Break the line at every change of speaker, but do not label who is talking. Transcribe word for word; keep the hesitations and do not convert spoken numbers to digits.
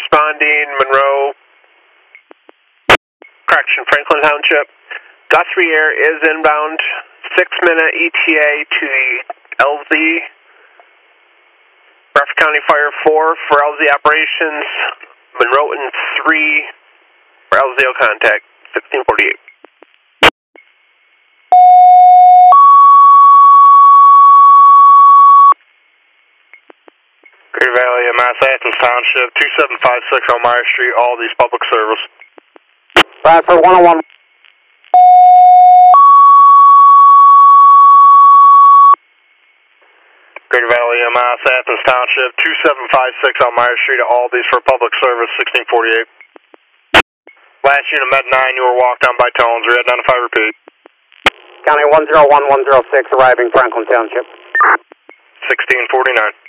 responding, Monroe, correction, Franklin Township. Guthrie Air is inbound, six minute E T A to the L Z. Bradford County Fire four for L Z operations, Monroe and three for L Z O contact, sixteen forty-eight.
Great Valley, Mass Athens Township, two seven five six on Meyer Street, all these public service.
Bradford one oh one.
Great Valley, Mass Athens Township, two seven five six on Meyer Street, all these for public service, sixteen forty-eight. Last unit, Med nine, you were walked on by Tones, re-identify, repeat.
County one zero one one zero six, arriving Franklin Township.
sixteen forty-nine.